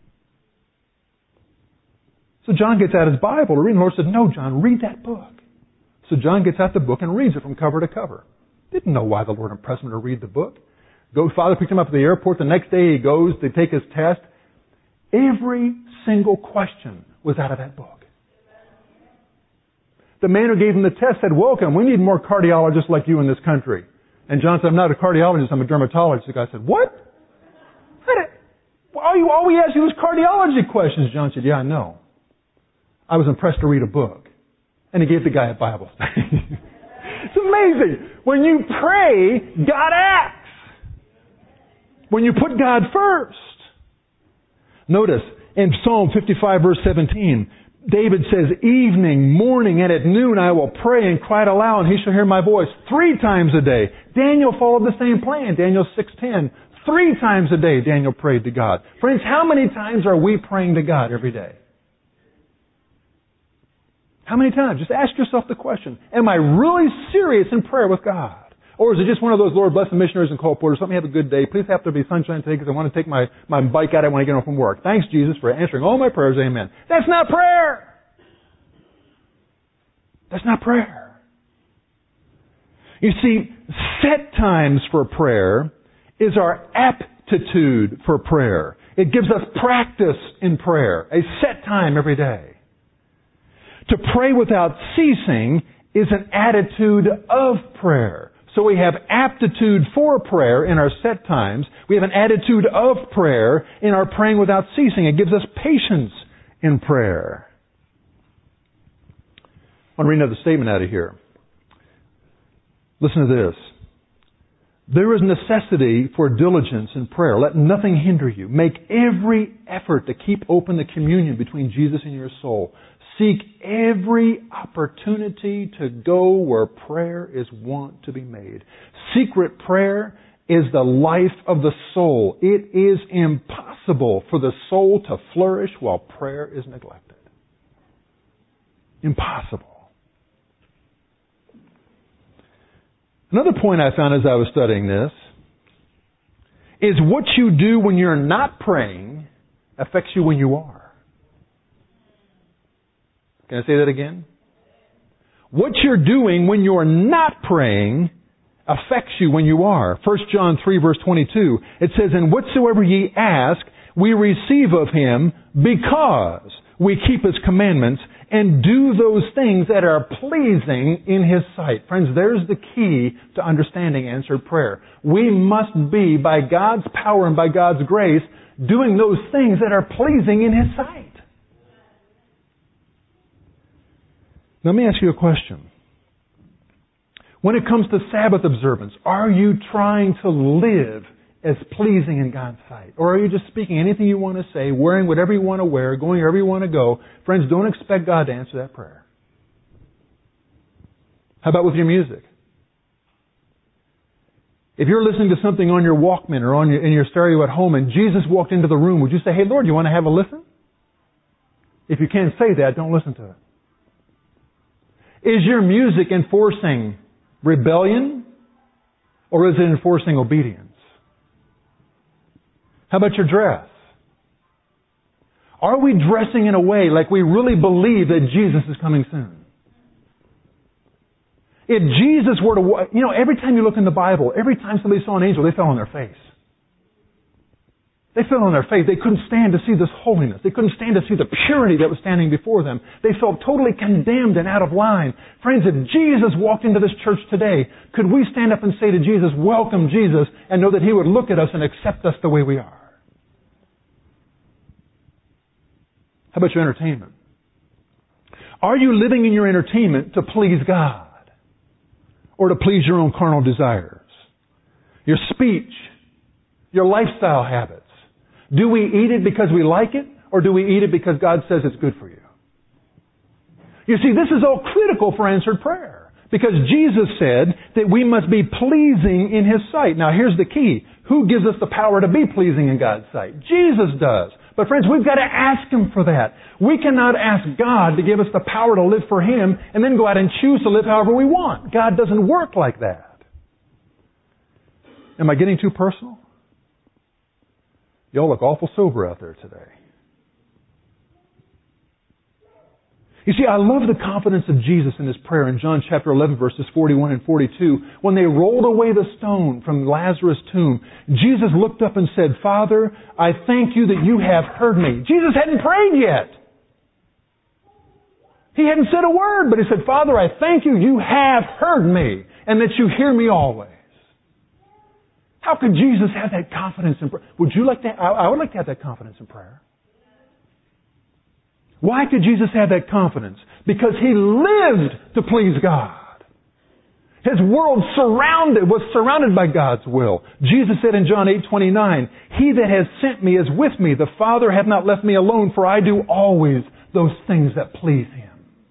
So John gets out his Bible to read, and the Lord said, "No, John, read that book." So John gets out the book and reads it from cover to cover. Didn't know why the Lord impressed him to read the book. Go, Father picked him up at the airport. The next day he goes to take his test. Every single question was out of that book. The man who gave him the test said, "Welcome, we need more cardiologists like you in this country." And John said, "I'm not a cardiologist, I'm a dermatologist." The guy said, "What? All, you, all we asked you was cardiology questions." John said, "Yeah, I know. I was impressed to read a book." And he gave the guy a Bible study. It's amazing. When you pray, God acts. When you put God first. Notice in Psalm fifty-five verse seventeen, David says, "Evening, morning, and at noon I will pray and cry aloud, and he shall hear my voice." Three times a day. Daniel followed the same plan. Daniel six ten. Three times a day Daniel prayed to God. Friends, how many times are we praying to God every day? How many times? Just ask yourself the question, am I really serious in prayer with God? Or is it just one of those, "Lord, bless the missionaries and colporteurs. Let me have a good day. Please have to be sunshine today because I want to take my, my bike out when I get home from work. Thanks, Jesus, for answering all my prayers. Amen." That's not prayer. That's not prayer. You see, set times for prayer is our aptitude for prayer. It gives us practice in prayer. A set time every day. To pray without ceasing is an attitude of prayer. So we have aptitude for prayer in our set times. We have an attitude of prayer in our praying without ceasing. It gives us patience in prayer. I want to read another statement out of here. Listen to this. There is necessity for diligence in prayer. Let nothing hinder you. Make every effort to keep open the communion between Jesus and your soul. Seek every opportunity to go where prayer is wont to be made. Secret prayer is the life of the soul. It is impossible for the soul to flourish while prayer is neglected. Impossible. Another point I found as I was studying this is what you do when you're not praying affects you when you are. Can I say that again? What you're doing when you're not praying affects you when you are. First John three verse twenty-two, it says, "And whatsoever ye ask, we receive of Him because we keep His commandments and do those things that are pleasing in His sight." Friends, there's the key to understanding answered prayer. We must be, by God's power and by God's grace, doing those things that are pleasing in His sight. Now, let me ask you a question. When it comes to Sabbath observance, are you trying to live as pleasing in God's sight? Or are you just speaking anything you want to say, wearing whatever you want to wear, going wherever you want to go? Friends, don't expect God to answer that prayer. How about with your music? If you're listening to something on your Walkman or on your, in your stereo at home and Jesus walked into the room, would you say, "Hey, Lord, you want to have a listen?" If you can't say that, don't listen to it. Is your music enforcing rebellion or is it enforcing obedience? How about your dress? Are we dressing in a way like we really believe that Jesus is coming soon? If Jesus were to, you know, every time you look in the Bible, every time somebody saw an angel, they fell on their face. They fell on their face. They couldn't stand to see this holiness. They couldn't stand to see the purity that was standing before them. They felt totally condemned and out of line. Friends, if Jesus walked into this church today, could we stand up and say to Jesus, "Welcome, Jesus," and know that He would look at us and accept us the way we are? How about your entertainment? Are you living in your entertainment to please God or to please your own carnal desires? Your speech, Your lifestyle habits. Do we eat it because we like it, or do we eat it because God says it's good for you? You see, this is all critical for answered prayer. Because Jesus said that we must be pleasing in His sight. Now here's the key. Who gives us the power to be pleasing in God's sight? Jesus does. But friends, we've got to ask Him for that. We cannot ask God to give us the power to live for Him and then go out and choose to live however we want. God doesn't work like that. Am I getting too personal? Y'all look awful sober out there today. You see, I love the confidence of Jesus in His prayer in John chapter eleven, verses forty-one and forty-two. When they rolled away the stone from Lazarus' tomb, Jesus looked up and said, Father, I thank You that You have heard me. Jesus hadn't prayed yet. He hadn't said a word, but He said, Father, I thank You, You have heard me, and that You hear me always. How could Jesus have that confidence in prayer? Would you like to? I would like to have that confidence in prayer. Why could Jesus have that confidence? Because He lived to please God. His world surrounded, was surrounded by God's will. Jesus said in John eight twenty-nine, He that has sent me is with me. The Father hath not left me alone, for I do always those things that please Him.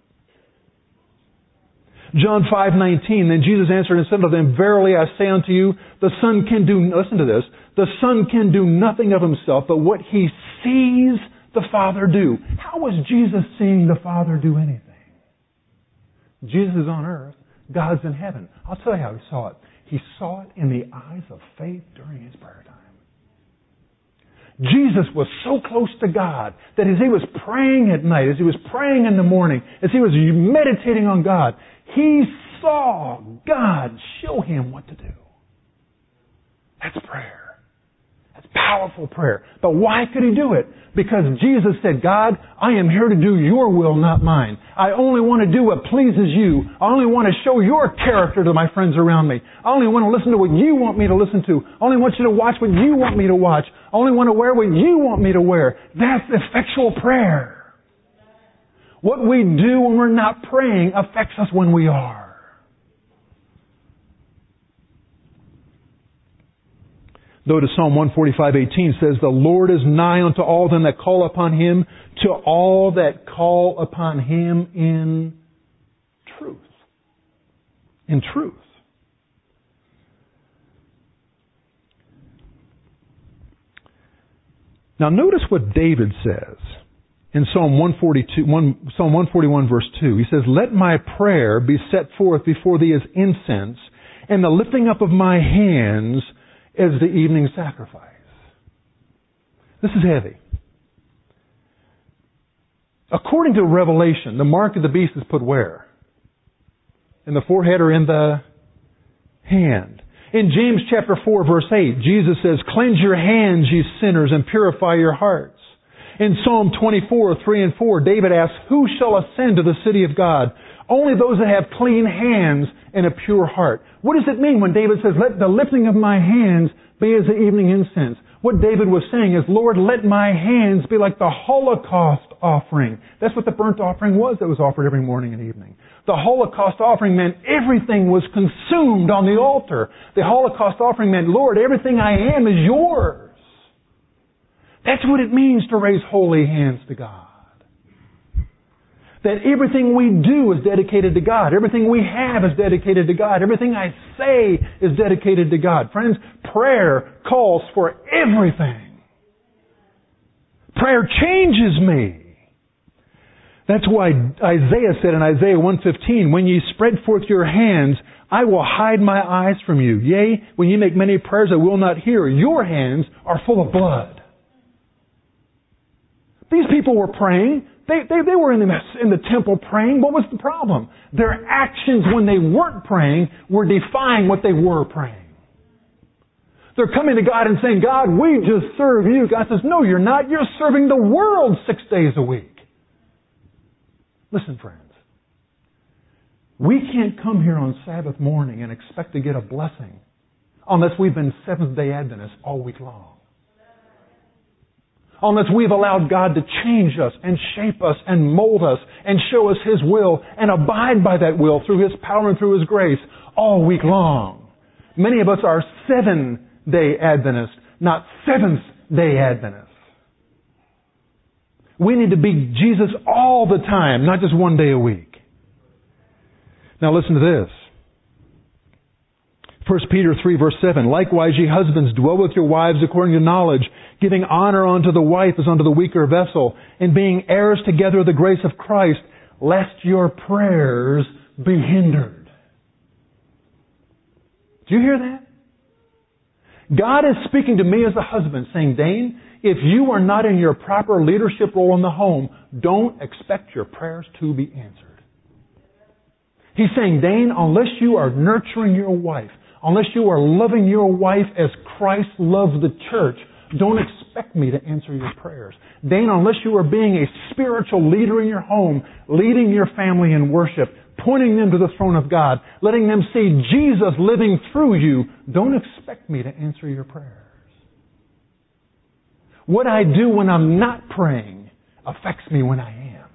John five nineteen, then Jesus answered and said to them, Verily I say unto you, the Son can do, listen to this, the Son can do nothing of Himself, but what He sees the Father do. How was Jesus seeing the Father do anything? Jesus is on earth. God's in heaven. I'll tell you how He saw it. He saw it in the eyes of faith during His prayer time. Jesus was so close to God that as He was praying at night, as He was praying in the morning, as He was meditating on God, He saw God show Him what to do. That's prayer. That's powerful prayer. But why could He do it? Because Jesus said, God, I am here to do Your will, not mine. I only want to do what pleases You. I only want to show Your character to my friends around me. I only want to listen to what You want me to listen to. I only want You to watch what You want me to watch. I only want to wear what You want me to wear. That's effectual prayer. What we do when we're not praying affects us when we are. Notice Psalm one forty-five eighteen says, The Lord is nigh unto all them that call upon Him, to all that call upon Him in truth. In truth. Now notice what David says in Psalm one forty-two, one, Psalm one forty-one verse two. He says, Let my prayer be set forth before Thee as incense, and the lifting up of my hands as the evening sacrifice. This is heavy. According to Revelation, the mark of the beast is put where? In the forehead or in the hand? In James chapter four verse eight, Jesus says, Cleanse your hands, ye sinners, and purify your hearts. In Psalm twenty-four, three and four, David asks, Who shall ascend to the city of God? Only those that have clean hands and a pure heart. What does it mean when David says, Let the lifting of my hands be as the evening incense? What David was saying is, Lord, let my hands be like the Holocaust offering. That's what the burnt offering was that was offered every morning and evening. The Holocaust offering meant everything was consumed on the altar. The Holocaust offering meant, Lord, everything I am is Yours. That's what it means to raise holy hands to God. That everything we do is dedicated to God. Everything we have is dedicated to God. Everything I say is dedicated to God. Friends, prayer calls for everything. Prayer changes me. That's why Isaiah said in Isaiah one fifteen, When ye spread forth your hands, I will hide my eyes from you. Yea, when ye make many prayers, I will not hear. Your hands are full of blood. These people were praying. They, they, they were in the, in the temple praying. What was the problem? Their actions when they weren't praying were defying what they were praying. They're coming to God and saying, God, we just serve You. God says, no, you're not. You're serving the world six days a week. Listen, friends. We can't come here on Sabbath morning and expect to get a blessing unless we've been Seventh-day Adventists all week long. Unless we've allowed God to change us and shape us and mold us and show us His will and abide by that will through His power and through His grace all week long. Many of us are seven-day Adventists not Seventh-day Adventists. We need to be Jesus all the time, not just one day a week. Now listen to this. First Peter three verse seven, likewise ye husbands, dwell with your wives according to knowledge, giving honor unto the wife as unto the weaker vessel, and being heirs together of the grace of Christ, lest your prayers be hindered. Do you hear that? God is speaking to me as a husband, saying, Dane, if you are not in your proper leadership role in the home, don't expect your prayers to be answered. He's saying, Dane, unless you are nurturing your wife, unless you are loving your wife as Christ loved the church, don't expect me to answer your prayers. Dane, unless you are being a spiritual leader in your home, leading your family in worship, pointing them to the throne of God, letting them see Jesus living through you, don't expect me to answer your prayers. What I do when I'm not praying affects me when I am.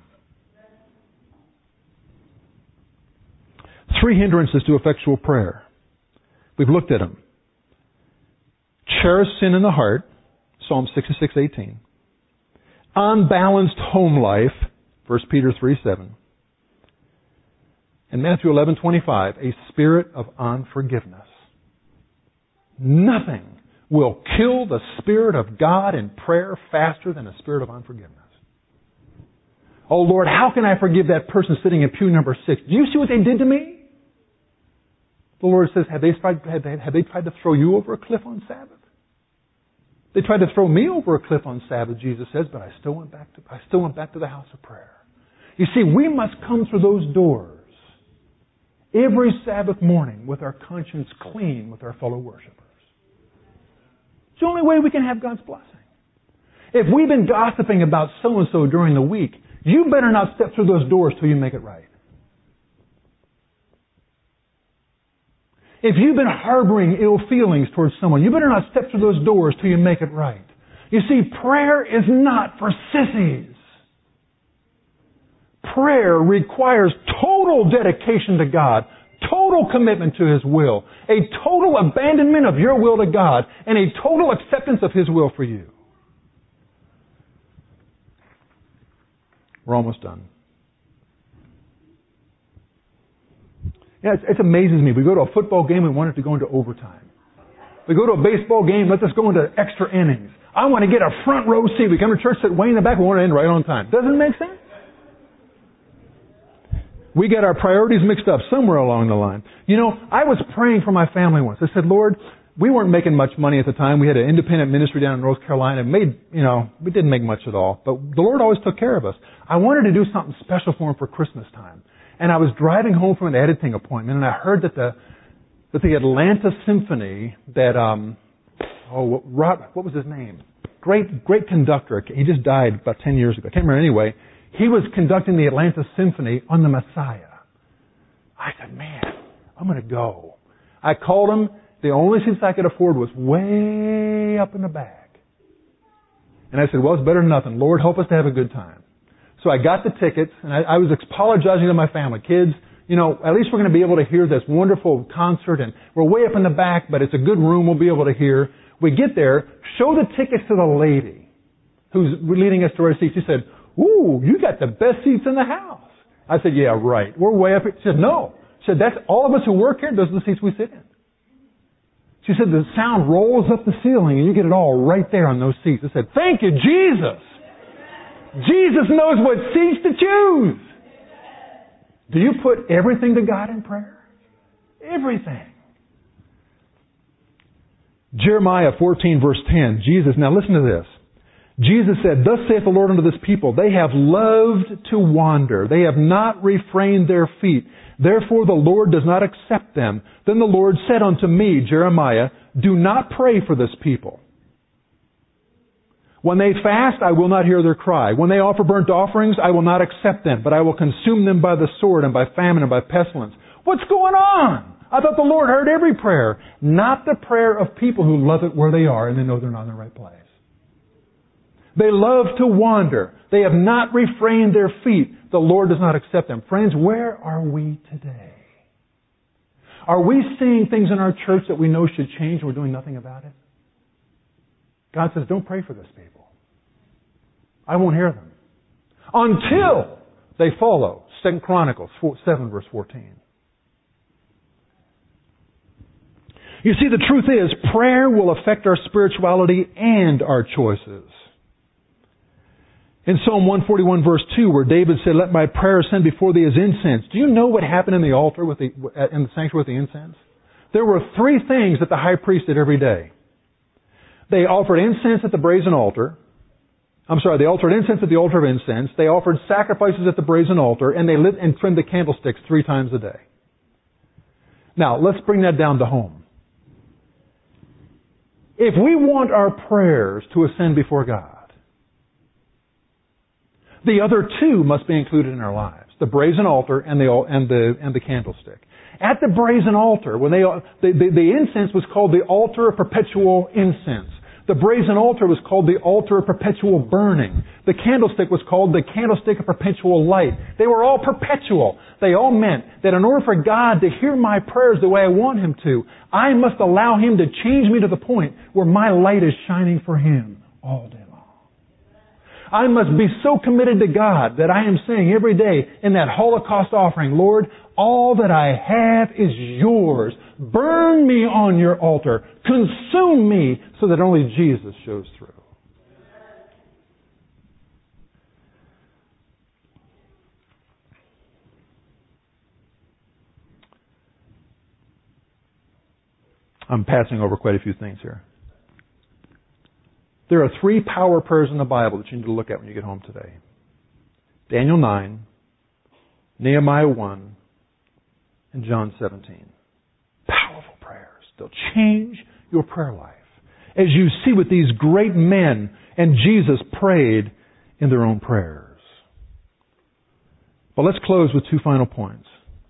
Three hindrances to effectual prayer. We've looked at them. Cherished sin in the heart, Psalm sixty-six eighteen. Unbalanced home life, First Peter three seven. And Matthew eleven twenty-five, a spirit of unforgiveness. Nothing will kill the Spirit of God in prayer faster than a spirit of unforgiveness. Oh Lord, how can I forgive that person sitting in pew number six? Do you see what they did to me? The Lord says, have they tried, have they, have they tried to throw you over a cliff on Sabbath? They tried to throw me over a cliff on Sabbath, Jesus says, but I still went back to, I still went back to the house of prayer. You see, we must come through those doors every Sabbath morning with our conscience clean with our fellow worshipers. It's the only way we can have God's blessing. If we've been gossiping about so-and-so during the week, you better not step through those doors till you make it right. If you've been harboring ill feelings towards someone, you better not step through those doors till you make it right. You see, prayer is not for sissies. Prayer requires total dedication to God, total commitment to His will, a total abandonment of your will to God, and a total acceptance of His will for you. We're almost done. Yeah, it amazes me. We go to a football game, we want it to go into overtime. We go to a baseball game, let us go into extra innings. I want to get a front row seat. We come to church, sit way in the back, we want to end right on time. Doesn't it make sense? We get our priorities mixed up somewhere along the line. You know, I was praying for my family once. I said, Lord, we weren't making much money at the time. We had an independent ministry down in North Carolina. Made, you know, we didn't make much at all. But the Lord always took care of us. I wanted to do something special for Him for Christmas time. And I was driving home from an editing appointment, and I heard that the that the Atlanta Symphony, that um, oh, Rob, what was his name? Great, great conductor. He just died about ten years ago. I can't remember anyway. He was conducting the Atlanta Symphony on the Messiah. I said, man, I'm going to go. I called him. The only seats I could afford was way up in the back. And I said, well, it's better than nothing. Lord, help us to have a good time. So I got the tickets, and I, I was apologizing to my family. Kids, you know, at least we're going to be able to hear this wonderful concert, and we're way up in the back, but it's a good room we'll be able to hear. We get there, show the tickets to the lady who's leading us to our seats. She said, ooh, you got the best seats in the house. I said, yeah, right. We're way up here. She said, no. She said, that's all of us who work here, those are the seats we sit in. She said, the sound rolls up the ceiling, and you get it all right there on those seats. I said, thank you, Jesus. Jesus knows what seats to choose. Do you put everything to God in prayer? Everything. Jeremiah fourteen verse ten. Jesus, now listen to this. Jesus said, thus saith the Lord unto this people, they have loved to wander. They have not refrained their feet. Therefore the Lord does not accept them. Then the Lord said unto me, Jeremiah, do not pray for this people. When they fast, I will not hear their cry. When they offer burnt offerings, I will not accept them, but I will consume them by the sword and by famine and by pestilence. What's going on? I thought the Lord heard every prayer. Not the prayer of people who love it where they are and they know they're not in the right place. They love to wander. They have not refrained their feet. The Lord does not accept them. Friends, where are we today? Are we seeing things in our church that we know should change and we're doing nothing about it? God says, don't pray for this people. I won't hear them. Until they follow Second Chronicles seven, verse fourteen. You see, the truth is, prayer will affect our spirituality and our choices. In Psalm one forty-one, verse two, where David said, let my prayer ascend before thee as incense. Do you know what happened in the altar, with the, in the sanctuary with the incense? There were three things that the high priest did every day. They offered incense at the brazen altar. I'm sorry, they offered incense at the altar of incense. They offered sacrifices at the brazen altar, and they lit and trimmed the candlesticks three times a day. Now, let's bring that down to home. If we want our prayers to ascend before God, the other two must be included in our lives: the brazen altar and the and the and the candlestick. At the brazen altar, when they the, the, the incense was called the altar of perpetual incense. The brazen altar was called the altar of perpetual burning. The candlestick was called the candlestick of perpetual light. They were all perpetual. They all meant that in order for God to hear my prayers the way I want Him to, I must allow Him to change me to the point where my light is shining for Him all day long. I must be so committed to God that I am saying every day in that Holocaust offering, Lord, all that I have is yours. Burn me on your altar. Consume me so that only Jesus shows through. I'm passing over quite a few things here. There are three power prayers in the Bible that you need to look at when you get home today. Daniel nine, Nehemiah one, and John seventeen. Powerful prayers. They'll change your prayer life as you see what these great men and Jesus prayed in their own prayers. But let's close with two final points.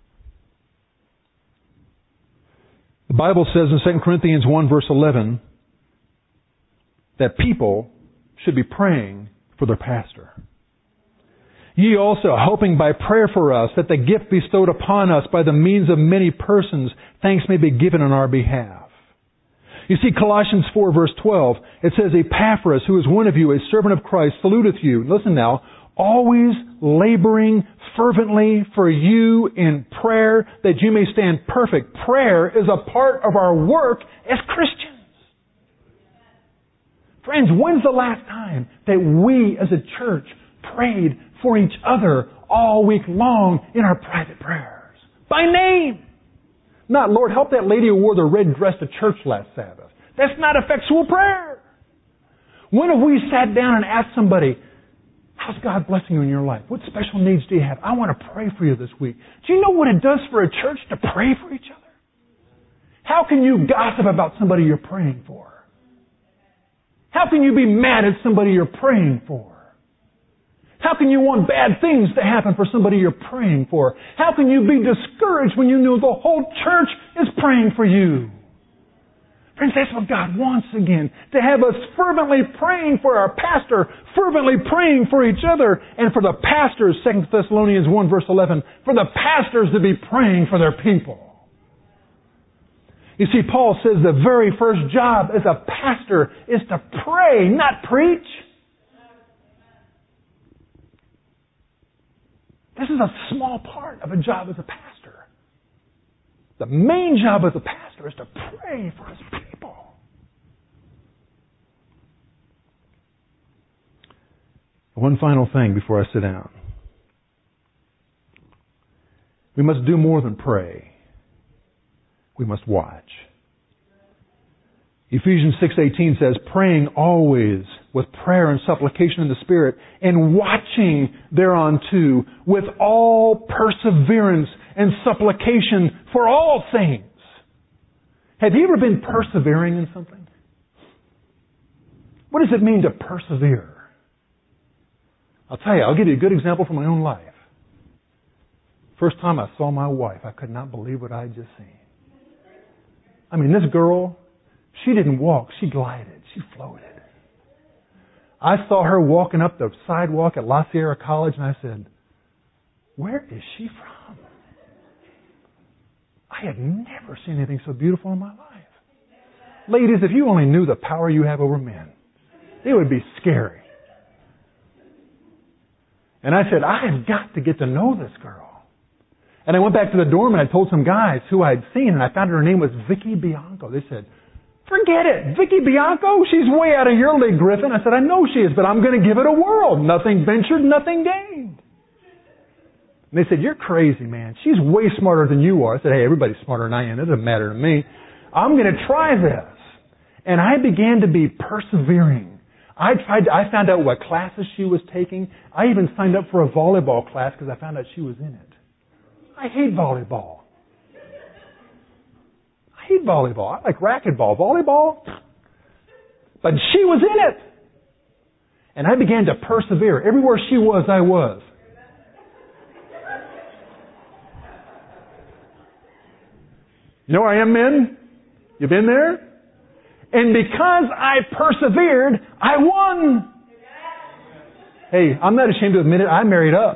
The Bible says in Second Corinthians one, verse eleven, that people should be praying for their pastor. Ye also, hoping by prayer for us, that the gift bestowed upon us by the means of many persons, thanks may be given on our behalf. You see, Colossians four, verse twelve, it says, Epaphras, who is one of you, a servant of Christ, saluteth you. Listen now, always laboring fervently for you in prayer, that you may stand perfect. Prayer is a part of our work as Christians. Friends, when's the last time that we as a church prayed for each other all week long in our private prayers? By name! Not, Lord, help that lady who wore the red dress to church last Sabbath. That's not effectual prayer. When have we sat down and asked somebody, how's God blessing you in your life? What special needs do you have? I want to pray for you this week. Do you know what it does for a church to pray for each other? How can you gossip about somebody you're praying for? How can you be mad at somebody you're praying for? How can you want bad things to happen for somebody you're praying for? How can you be discouraged when you know the whole church is praying for you? Friends, that's what God wants again. To have us fervently praying for our pastor, fervently praying for each other, and for the pastors, Second Thessalonians one, verse eleven, for the pastors to be praying for their people. You see, Paul says the very first job as a pastor is to pray, not preach. This is a small part of a job as a pastor. The main job as a pastor is to pray for his people. One final thing before I sit down. We must do more than pray. We must watch. Ephesians six eighteen says, praying always with prayer and supplication in the Spirit, and watching thereunto with all perseverance and supplication for all things. Have you ever been persevering in something? What does it mean to persevere? I'll tell you, I'll give you a good example from my own life. First time I saw my wife, I could not believe what I had just seen. I mean, this girl, she didn't walk, she glided, she floated. I saw her walking up the sidewalk at La Sierra College, and I said, where is she from? I had never seen anything so beautiful in my life. Ladies, if you only knew the power you have over men. It would be scary. And I said, I have got to get to know this girl. And I went back to the dorm and I told some guys who I had seen, and I found her name was Vicky Bianco. They said, forget it. Vicky Bianco? She's way out of your league, Griffin. I said, I know she is, but I'm going to give it a whirl. Nothing ventured, nothing gained. And they said, you're crazy, man. She's way smarter than you are. I said, hey, everybody's smarter than I am. It doesn't matter to me. I'm going to try this. And I began to be persevering. I tried. I found out what classes she was taking. I even signed up for a volleyball class because I found out she was in it. I hate volleyball. I hate volleyball. I like racquetball. Volleyball? But she was in it. And I began to persevere. Everywhere she was, I was. You know where I am, men? You been there? And because I persevered, I won. Hey, I'm not ashamed to admit it. I married up.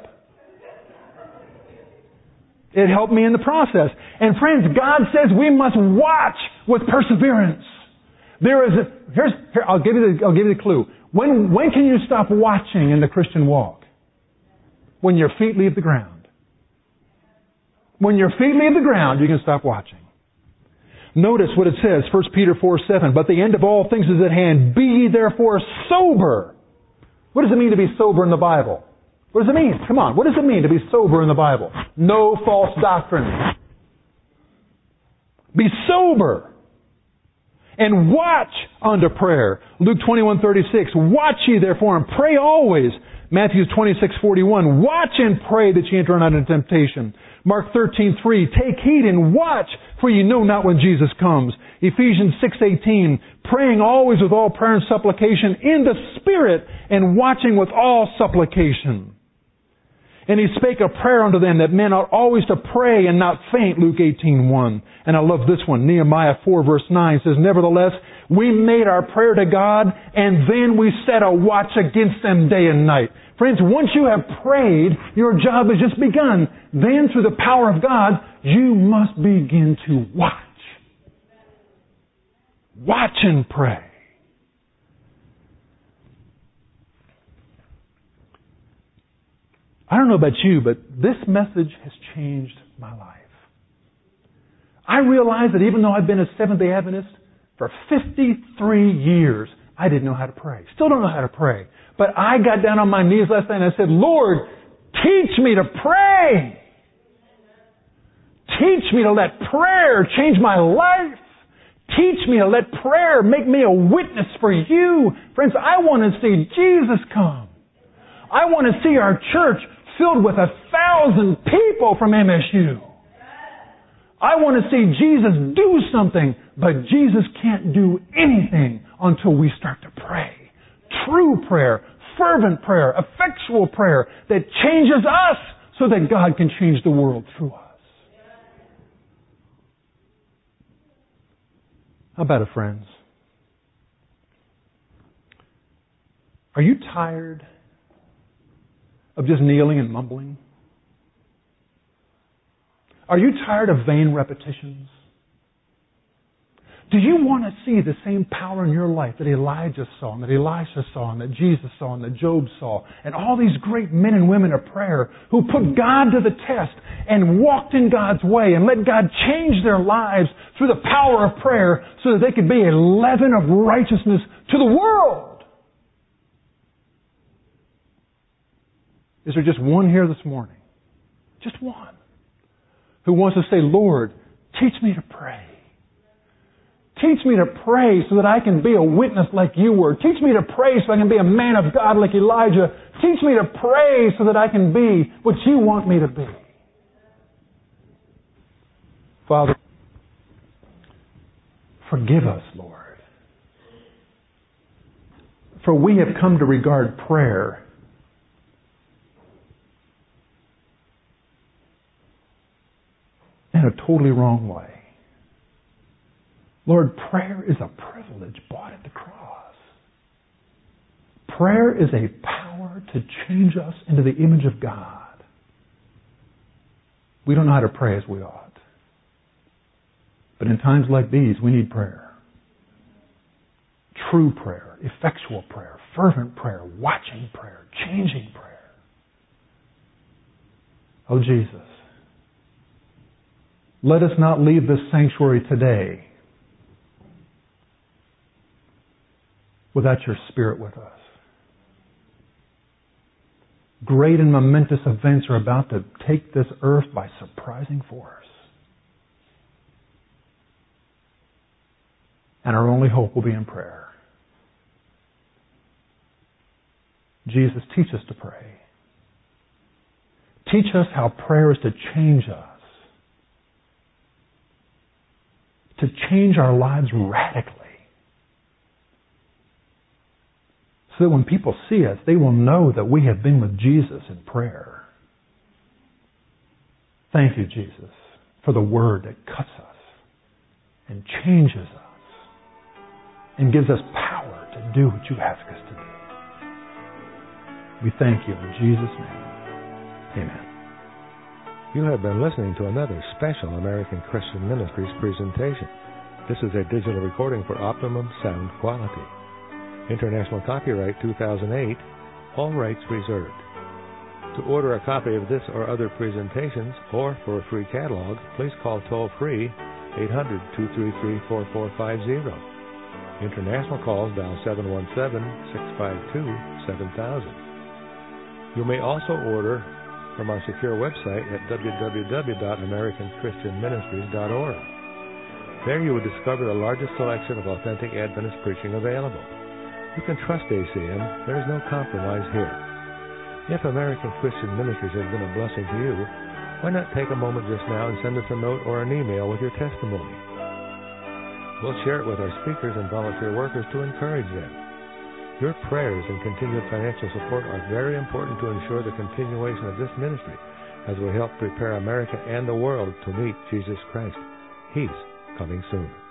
It helped me in the process. And friends, God says we must watch with perseverance. There is a, here's, here, I'll give you the, I'll give you the clue. When, when can you stop watching in the Christian walk? When your feet leave the ground. When your feet leave the ground, you can stop watching. Notice what it says, First Peter four seven. But the end of all things is at hand. Be ye therefore sober. What does it mean to be sober in the Bible? What does it mean? Come on. What does it mean to be sober in the Bible? No false doctrine. Be sober. And watch unto prayer. Luke twenty-one thirty-six. Watch ye therefore and pray always. Matthew twenty-six forty-one. Watch and pray that ye enter not into temptation. Mark thirteen three. Take heed and watch, for ye know not when Jesus comes. Ephesians six eighteen. Praying always with all prayer and supplication in the Spirit, and watching with all supplication. And he spake a prayer unto them that men ought always to pray and not faint. Luke eighteen one. And I love this one. Nehemiah four verse nine says, Nevertheless, we made our prayer to God, and then we set a watch against them day and night. Friends, once you have prayed, your job has just begun. Then, through the power of God, you must begin to watch. Watch and pray. I don't know about you, but this message has changed my life. I realize that even though I've been a Seventh-day Adventist for fifty-three years, I didn't know how to pray. Still don't know how to pray. But I got down on my knees last night and I said, Lord, teach me to pray. Teach me to let prayer change my life. Teach me to let prayer make me a witness for you. Friends, I want to see Jesus come. I want to see our church filled with a thousand people from M S U. I want to see Jesus do something, but Jesus can't do anything until we start to pray. True prayer, fervent prayer, effectual prayer that changes us so that God can change the world through us. How about it, friends? Are you tired of just kneeling and mumbling? Are you tired of vain repetitions? Do you want to see the same power in your life that Elijah saw, and that Elisha saw, and that Jesus saw, and that Job saw, and all these great men and women of prayer who put God to the test and walked in God's way and let God change their lives through the power of prayer so that they could be a leaven of righteousness to the world? Is there just one here this morning? Just one. Who wants to say, Lord, teach me to pray. Teach me to pray so that I can be a witness like you were. Teach me to pray so I can be a man of God like Elijah. Teach me to pray so that I can be what you want me to be. Father, forgive us, Lord. For we have come to regard prayer in a totally wrong way. Lord, prayer is a privilege bought at the cross. Prayer is a power to change us into the image of God. We don't know how to pray as we ought. But in times like these, we need prayer. True prayer. prayer, effectual prayer, fervent prayer, watching prayer, changing prayer. Oh, Jesus, let us not leave this sanctuary today without your Spirit with us. Great and momentous events are about to take this earth by surprising force. And our only hope will be in prayer. Jesus, teach us to pray. Teach us how prayer is to change us. To change our lives radically. So that when people see us, they will know that we have been with Jesus in prayer. Thank you, Jesus, for the Word that cuts us and changes us and gives us power to do what you ask us to do. We thank you in Jesus' name. Amen. You have been listening to another special American Christian Ministries presentation. This is a digital recording for optimum sound quality. International copyright two thousand eight, all rights reserved. To order a copy of this or other presentations, or for a free catalog, please call toll-free eight hundred, two three three, four four five zero. International calls dial seven one seven, six five two, seven thousand. You may also order from our secure website at w w w dot american christian ministries dot org. There you will discover the largest selection of authentic Adventist preaching available. You can trust A C M. There is no compromise here. If American Christian Ministries has been a blessing to you, why not take a moment just now and send us a note or an email with your testimony? We'll share it with our speakers and volunteer workers to encourage them. Your prayers and continued financial support are very important to ensure the continuation of this ministry as we help prepare America and the world to meet Jesus Christ. He's coming soon.